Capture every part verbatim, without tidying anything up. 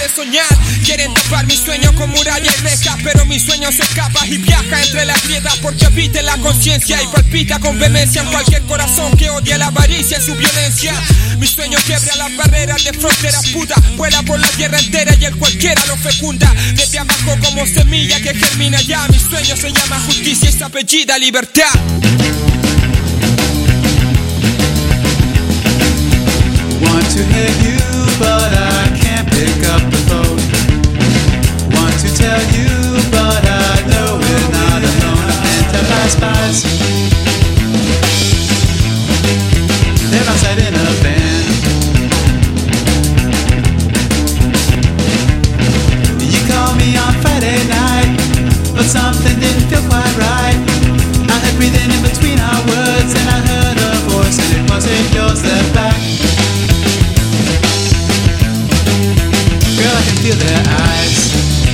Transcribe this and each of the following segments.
de soñar. Quieren tapar mi sueño con muralla y reja, pero mi sueño se escapa y viaja entre las grietas, porque habita en la conciencia y palpita con vehemencia en cualquier corazón que odia la avaricia y su violencia. Mi sueño quiebra las barreras de fronteras putas, vuela por la tierra entera y el cualquiera lo fecunda. Desde abajo como semilla que germina ya. Mi sueño se llama justicia y se apellida libertad. Want to hear you, but I can't pick up the phone. Want to tell you, but I know we're not alone. And to my spies, they're outside in a van. You called me on Friday night, but something didn't feel quite right. I heard breathing in between our words, and I heard a voice, and it wasn't yours that back. Girl, I can feel their eyes.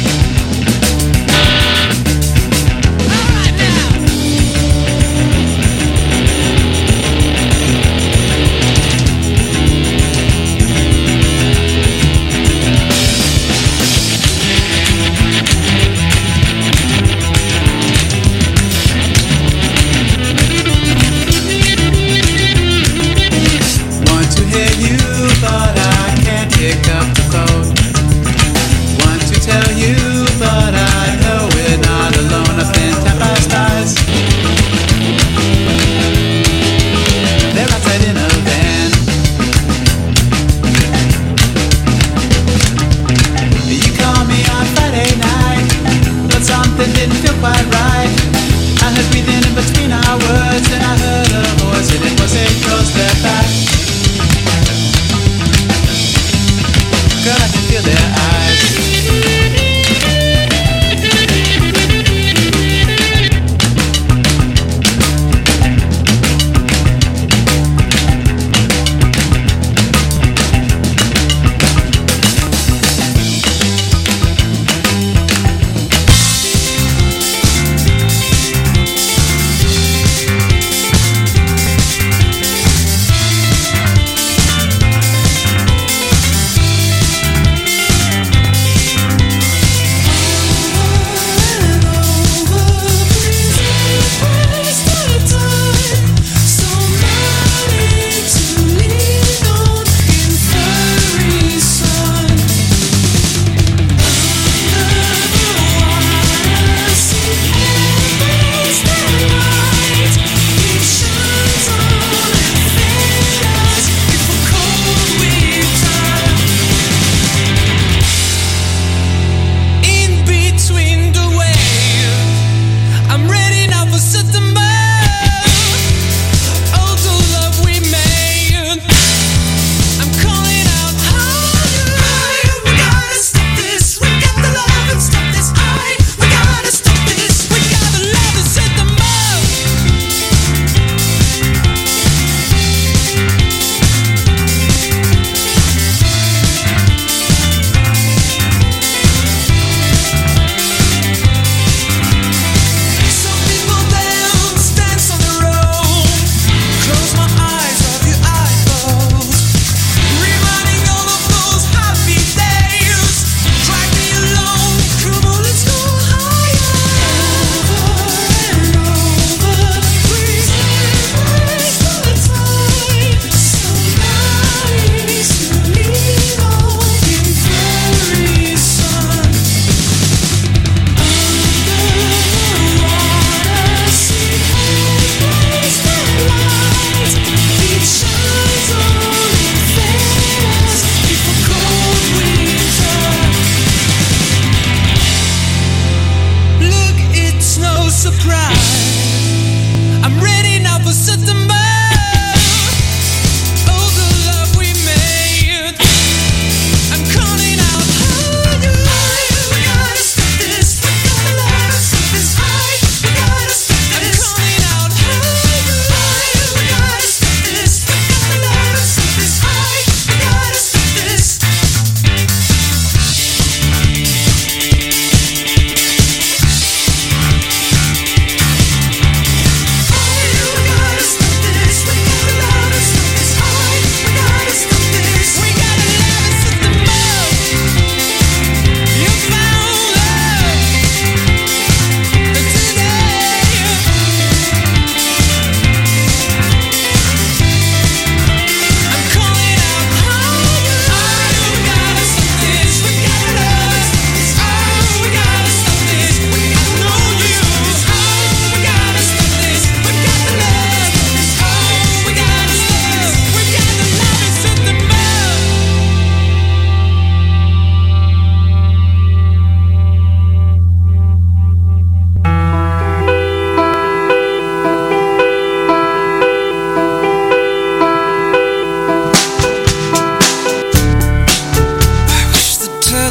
Want to hear you, but I can't pick up the phone. Tell you, but I know we're not alone. I've been tapped by stars. They're outside in a van. You called me on Friday night, but something didn't feel quite right. I heard breathing in between our words, and I heard a voice, and it wasn't yours that back. Girl, I can feel their eyes.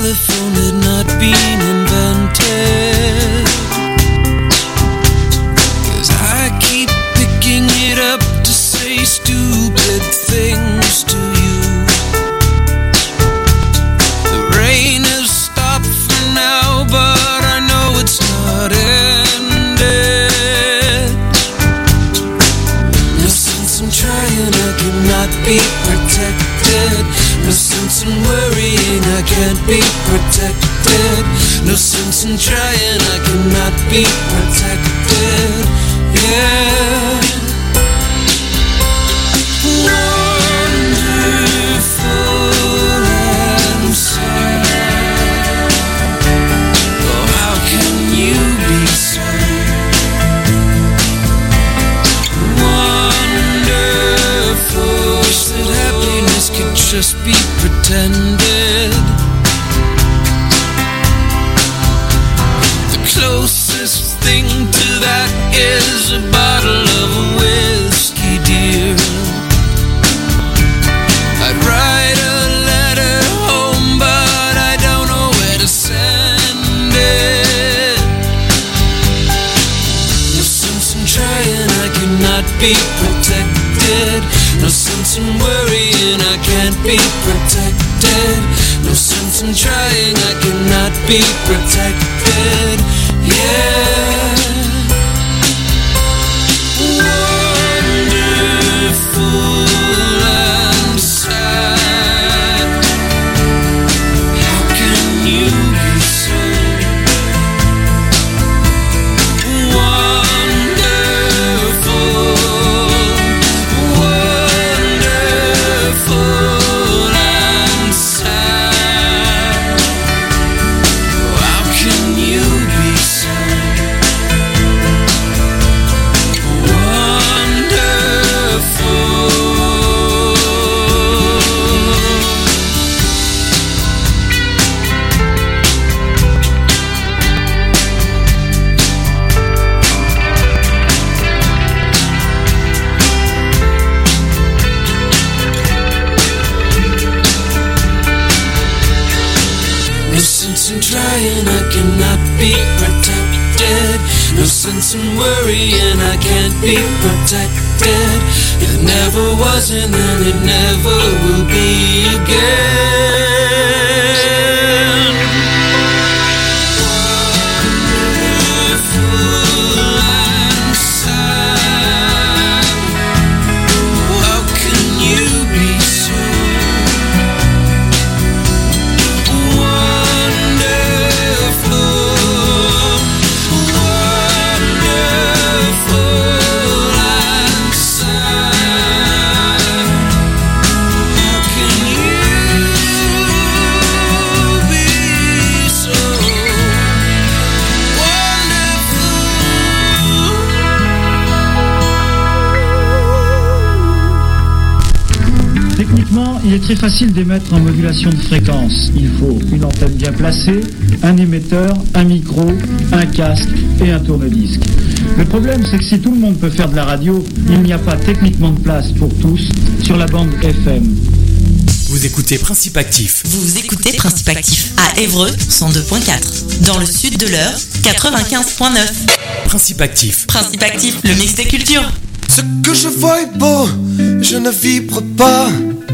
telephone had not been invented. 'Cause I keep picking it up to say stupid things to you. The rain has stopped for now, but I know it's not ended. No sense in trying, I cannot be protected. No sense in worrying, I can't be protected. No sense in trying, I cannot be protected. Yeah. Wonderful and sad. Oh, how can you be so wonderful? Wish that happiness could just be pretended. The closest thing to that is a bottle of whiskey, dear. I'd write a letter home, but I don't know where to send it. No sense in trying, I cannot be protected. No sense in worrying, I can't be protected. No sense in trying, I cannot be protected. Yeah. Wonderful and sad. How can you be so wonderful? Wonderful and sad. How can you be so No sense in trying, I cannot be protected. No sense in worrying, I can't be protected. It never was and then it never will be again. Wonderful and sad. How can you be so Techniquement, il est très facile d'émettre en modulation de fréquence. Il faut une antenne bien placée, un émetteur, un micro, un casque et un tourne-disque. Le problème, c'est que si tout le monde peut faire de la radio, il n'y a pas techniquement de place pour tous sur la bande F M. Vous écoutez Principe Actif. Vous écoutez Principe Actif à Évreux cent deux point quatre. Dans le sud de l'Eure, quatre-vingt-quinze point neuf. Principe Actif. Principe Actif, le mix des cultures. Ce que je vois est beau, je ne vibre pas.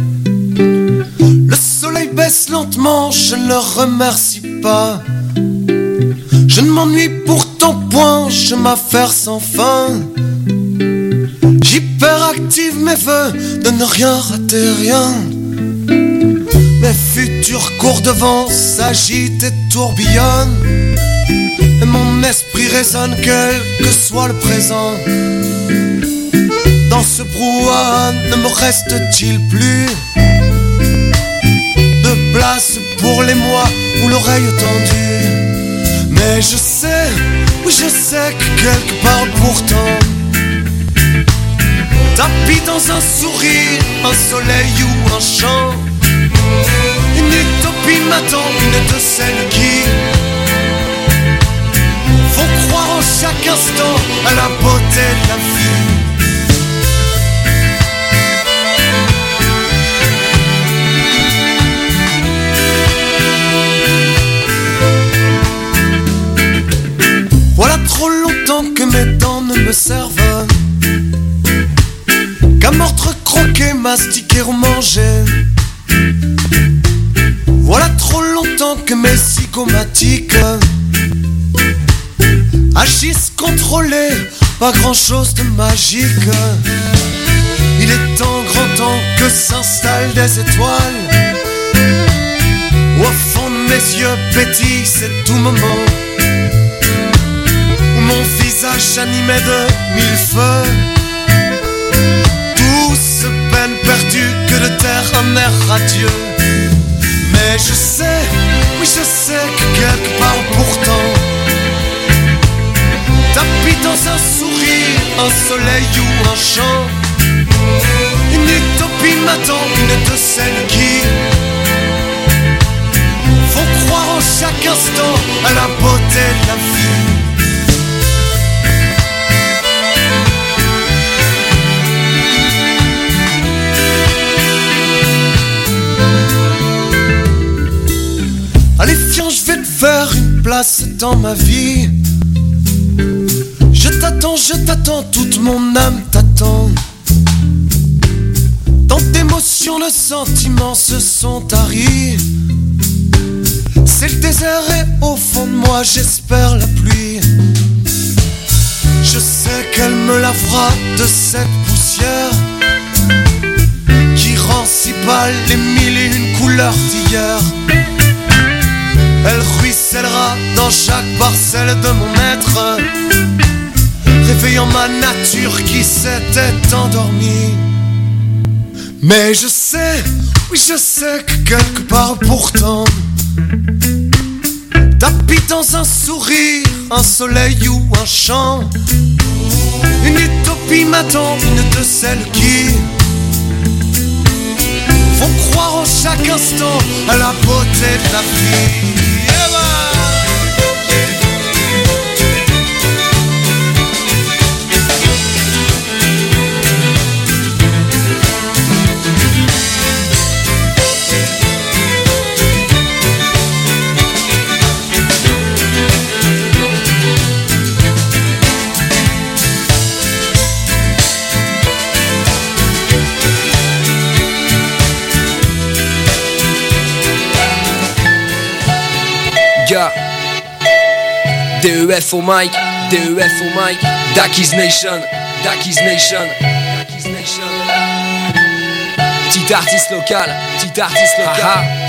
Le soleil baisse lentement, je ne le remercie pas. Je ne m'ennuie pourtant point, je m'affaire sans fin. J'hyperactive mes vœux de ne rien rater, rien. Mes futurs cours devant s'agitent et tourbillonnent. Et mon esprit résonne quel que soit le présent. Dans ce brouhaha ne me reste-t-il plus de place pour les mois ou l'oreille tendue. Mais je sais, oui je sais que quelque part pourtant tapis dans un sourire, un soleil ou un chant, une utopie m'attend, une de celles qui font croire en chaque instant à la beauté de la vie. mastiquer ou manger. Voilà trop longtemps que mes zygomatiques agissent contrôlés, pas grand chose de magique. Il est temps, grand temps que s'installent des étoiles. Au fond de mes yeux pétille ces doux moments où mon visage animé de mille feux. Douce peine perdue que de terre un air radieux. Mais je sais, oui je sais que quelque part pourtant tapis dans un sourire, un soleil ou un chant, une utopie m'attend, une de celles qui font croire en chaque instant à la beauté de la vie. Allez viens, je vais te faire une place dans ma vie. Je t'attends, je t'attends, toute mon âme t'attend. Tant d'émotions, de sentiments se sont taris. C'est le désert et au fond de moi j'espère la pluie. Je sais qu'elle me lavera de cette poussière qui rend si pâle les mille et une couleurs d'hier. Elle ruissellera dans chaque parcelle de mon être, réveillant ma nature qui s'était endormie. Mais je sais, oui je sais que quelque part pourtant tapis dans un sourire, un soleil ou un chant, une utopie m'attend, une de celles qui font croire en chaque instant à la beauté de la vie. Yeah. D E F au mic, D E F au mic, Daki's Nation, Daki's Nation, Daki's Nation. Petit artiste local, petit artiste local. Ah ah.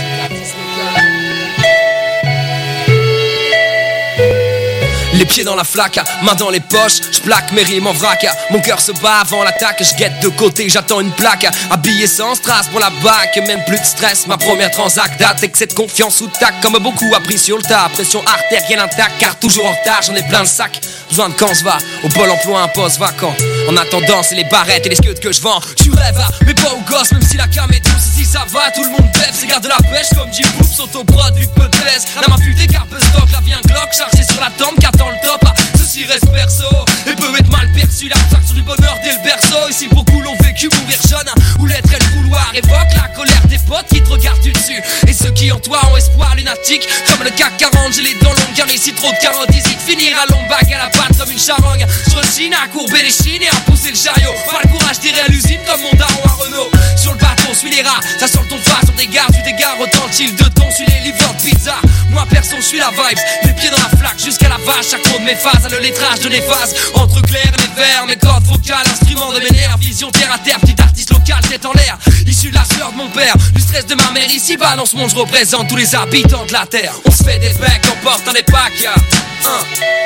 Les pieds dans la flaque, main dans les poches, je plaque mes rimes en vrac. Mon cœur se bat avant l'attaque, je guette de côté, j'attends une plaque. Habillé sans strass pour la bac, même plus de stress. Ma première transac date, excès de confiance ou tac. Comme beaucoup appris sur le tas, pression artérielle intacte. Car toujours en retard, j'en ai plein le sac. Besoin de quand se va, au pôle emploi un poste vacant. En attendant, c'est les barrettes et les scuds que je vends. Tu rêves, mais pas au gosse, même si la cam est douce. Ici ça va, tout le monde bête, c'est garde de la pêche. Comme Jim Boop, saute au bras du peu de laisse. La main futée, carpe stock, la vie un Glock chargé sur la tombe, qu'attend le top. Ceci reste perso, et peut être mal perçu. L'abstraction du bonheur dès le berceau. Ici beaucoup l'ont vécu, mourir jeune, où l'être et le vouloir évoque la colère des potes qui te regardent du dessus. Et ceux qui en toi ont espoir lunatique, comme le C A C quarante, j'ai les dents longues, car ici trop de carottes. Ici de finir à lombac à la patte comme une charogne. Je rechine à courber les chines et à pousser le chariot. Pas le courage d'errer à l'usine comme mon daron à Renault. Sur le bateau, suis les rats, ça sort ton face sur des gares, tu dégares autant de chill de ton, suis les livreurs de pizza. Moi perso, je suis la vibe, les pieds dans la flaque jusqu'à la vache. Chaque mot de mes phases a le lettrage de l'efface. Entre clair et les vers, mes cordes vocales, instrument de mes nerfs. Vision terre à terre, petit artiste local, tête en l'air. Issu de la sueur de mon père, du stress de ma mère. Ici bas dans ce monde, je représente tous les habitants de la terre. On se fait des becs, on porte un des packs, yeah. hein.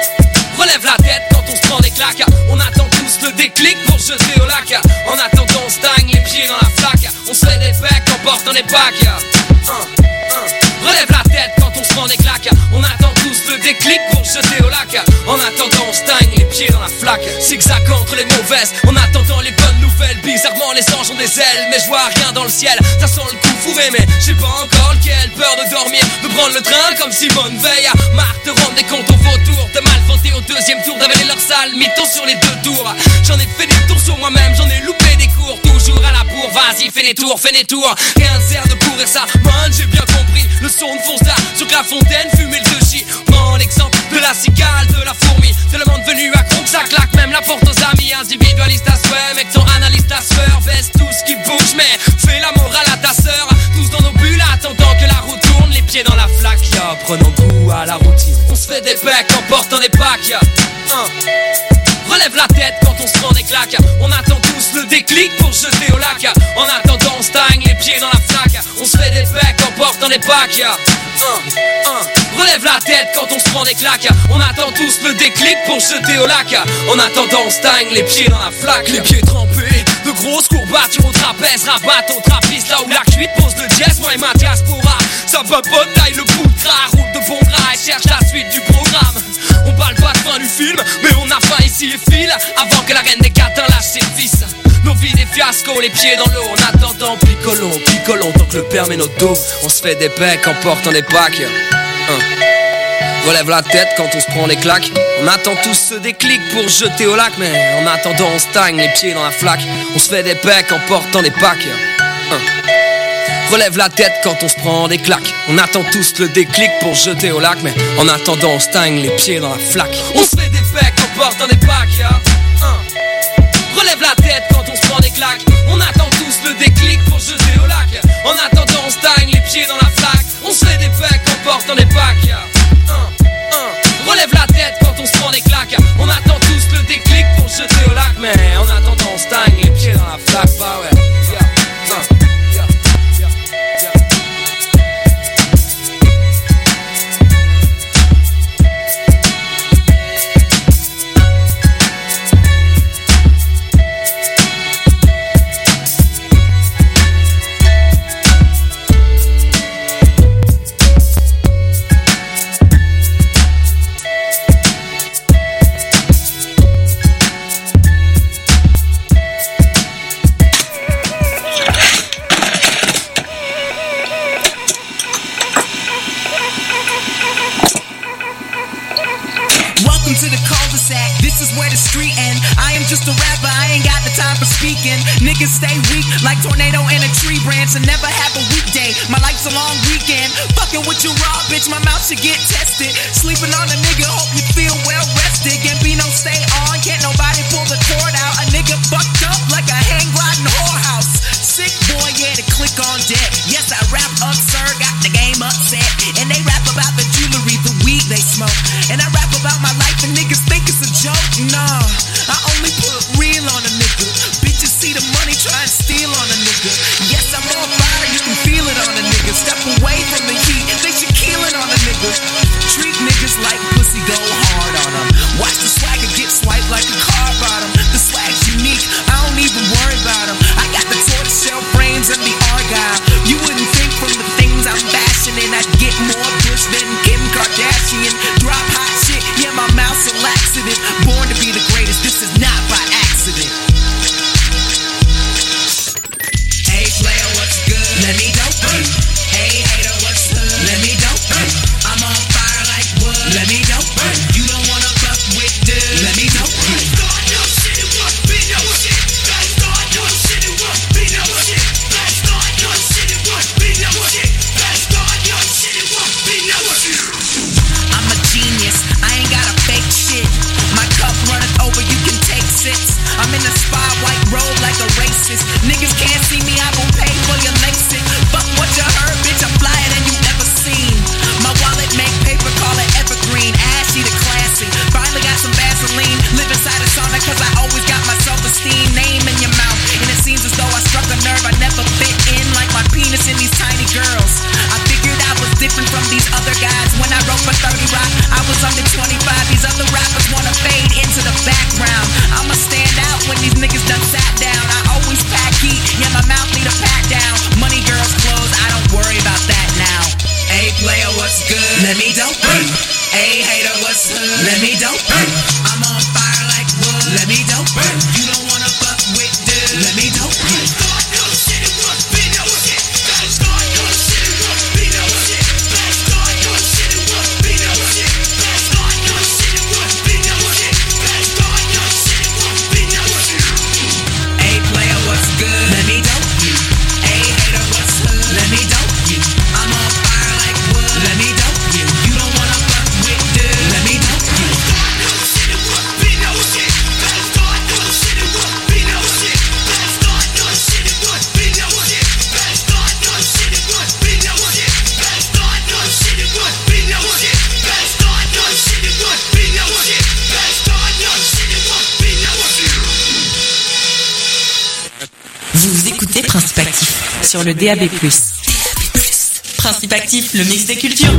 Relève la tête quand on se prend des claques. On attend tous le déclic pour jeter au lac. En attendant on stagne les pieds dans la flaque. On se fait des becs, on porte un des packs, yeah. hein. hein. Relève la tête quand on se prend des claques. On attend tous le déclic pour jeter au lac. En attendant on stagne les pieds dans la flaque. Zigzag entre les mauvaises, en attendant les bonnes nouvelles. Bizarrement les anges ont des ailes, mais je vois rien dans le ciel. Ça sent le coup fourré, mais j'ai pas encore lequel. Peur de dormir, de prendre le train comme Simone Veil. Marc de rendre des comptes au vautour, de mal voter au deuxième tour, d'avaler leur sale mytho sur les deux tours. J'en ai fait des tours sur moi-même, j'en ai loupé des cours. Toujours à la bourre, vas-y fais des tours, fais des tours. Rien ne sert de courir ça, man j'ai bien compris. Le son de fonce là, sur que la fontaine, fumer le sushi. Prends l'exemple de la cigale, de la fourmi. C'est le monde venu accro que ça claque, même la porte aux amis. Individualiste à souhait, mec ton analyste à sueur. Baisse tout ce qui bouge, mais fais la morale à ta sœur. Tous dans nos bulles, attendant que la roue tourne, les pieds dans la flaque, ya. Prenons goût à la routine. On se fait des becs en portant des packs, ya. Un. Relève la tête quand on se prend des claques. On attend tous le déclic pour jeter au lac. En attendant on stagne les pieds dans la flaque. On se fait des becs en portant des packs, ya. Un, un. Relève la tête quand on se prend des claques. On attend tous le déclic pour jeter au lac. En attendant on stagne les pieds dans la flaque. Les pieds trempés, de grosses courbatures au trapèze. Rabatte au trappiste là où la cuite pose le jazz. Moi et ma diaspora, ça papote, taille le bout de gras. Roule de bon gras et cherche la suite du programme. On parle pas de fin du film, mais on a faim ici et file. Avant que la reine des catins lâche ses fils. Nos vies des fiascos, les pieds dans l'eau. En attendant, picolons, picolons tant que le permet notre dos. On se fait des becs en portant des packs. Hein. Relève la tête quand on se prend des claques. On attend tous ce déclic pour jeter au lac. Mais en attendant on stagne les pieds dans la flaque. On se fait des becs en portant des packs. Hein. Relève la tête quand on se prend des claques. On attend tous le déclic pour jeter au lac. Mais en attendant on stagne les pieds dans la flaque. On se fait des becs en portant des packs. Hein. Relève la tête quand on se prend des claques. On attend tous le déclic pour jeter au lac. En attendant on stagne les pieds dans la flaque. On se fait des becs en portant des packs. Un, un. Relève la tête quand on se prend des claques. On attend tous le déclic pour jeter au lac. Mais en attendant on stagne les pieds dans la flaque. Bah ouais, yeah. Uh. Niggas stay weak like tornado in a tree branch and never have a weekday. My life's a long weekend. Fucking with you raw, bitch, my mouth should get tested. Sleeping on a nigga, hope you feel well rested. Gambino stay on, can't nobody pull the cord out. A nigga fucked up like a hang gliding whorehouse. Sick boy, yeah, to click on deck. Yes, I rap absurd, got the game upset. And they rap about the jewelry, the weed they smoke. And I rap about my life and niggas think it's a joke. Nah, I only put real on a nigga. Bitches see the money, try and steal on a nigga. Yes, I'm on fire, you can feel it on a nigga. Step away from the heat, they should kill it on a nigga. Treat niggas like pussy, go hard on them. Watch the swagger get swiped like a car bottom. The swag's unique, I don't even worry about them. I got the tortoiseshell frames and the argyle. You wouldn't think from the things I'm bashing in I'd get more push than Kim Kardashian. Drop hot shit, yeah, my mouth's a laxative. Born to be the greatest, this is not by accident. Hey player, what's good? Let me dope you. Hey hater, what's good? Let me dope you. I'm on fire like wood. Let me dope you. You don't wanna fuck with dude. Let me dope you. Start your shit, it won't be no shit. Start your shit, it won't be no shit. Start your shit, it won't be no shit. Start your shit, it won't be no shit. I'm a genius, I ain't got a fake shit. My cup running over, you can take sips. I'm in a spy white robe like a racist. Niggas can't see me, I gon' pay for your LASIK. Fuck what you heard, bitch, I'm flyer than you ever seen. My wallet make paper, call it evergreen. Ashy the classy, finally got some Vaseline. Live inside a sauna cause I always got my self-esteem. Name in your mouth, and it seems as though I struck a nerve. I never fit in like my penis in these tiny girls. I figured I was different from these other guys. When I wrote for thirty Rock, I was under twenty-five. These other rappers wanna fade into the background. I'ma stand out when these niggas done sat down. I always pack heat, yeah, my mouth need a pat down. Money, girls, clothes, I don't worry about that now. Hey player, what's good? Let me dope you. Hey hater, what's hood? Let me dope you. I'm on fire like wood. Let me dope you. You don't wanna fuck with dude. Let me dope you. Start your shit, it won't be no shit. Start your shit, it won't be no shit. Start your shit, it won't be no shit. Start your shit, it won't be no shit. Start your shit, it won't be no shit. Hey player, what's good? Let me dope you. Hey hater, what's hood? Let me dope you. I'm on fire like wood. Let me dope you. You don't wanna fuck with dude. Let me dope sur le D A B plus. D A B plus. Principe actif, le mix des cultures.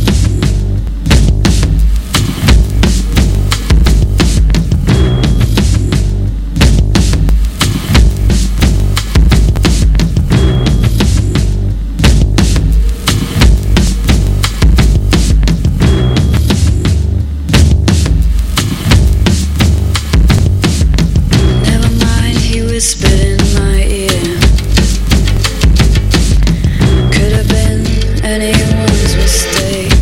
Whispered in my ear. Could have been anyone's mistake.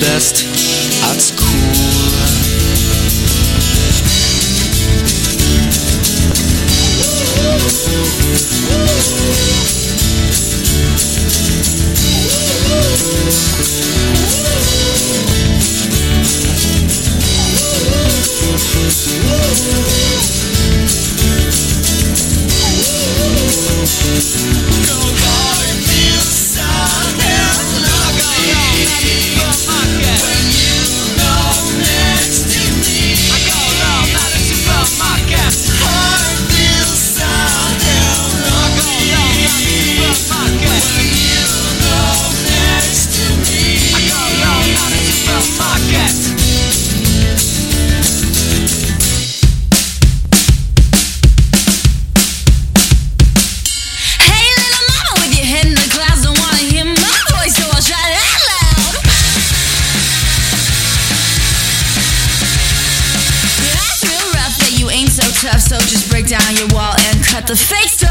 best at school. So just break down your wall and cut the fakes.